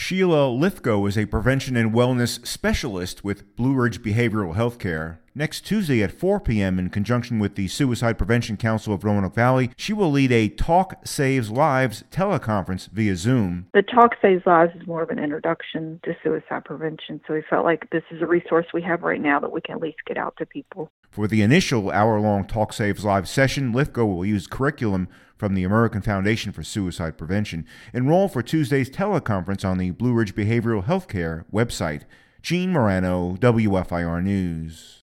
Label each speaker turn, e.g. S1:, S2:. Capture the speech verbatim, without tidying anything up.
S1: Sheila Lithgow is a prevention and wellness specialist with Blue Ridge Behavioral Healthcare. Next Tuesday at four p.m., in conjunction with the Suicide Prevention Council of Roanoke Valley, she will lead a Talk Saves Lives teleconference via Zoom.
S2: The Talk Saves Lives is more of an introduction to suicide prevention, so we felt like this is a resource we have right now that we can at least get out to people.
S1: For the initial hour-long Talk Saves Lives session, Lithgow will use curriculum from the American Foundation for Suicide Prevention. Enroll for Tuesday's teleconference on the Blue Ridge Behavioral Healthcare website. Gene Morano, W F I R News.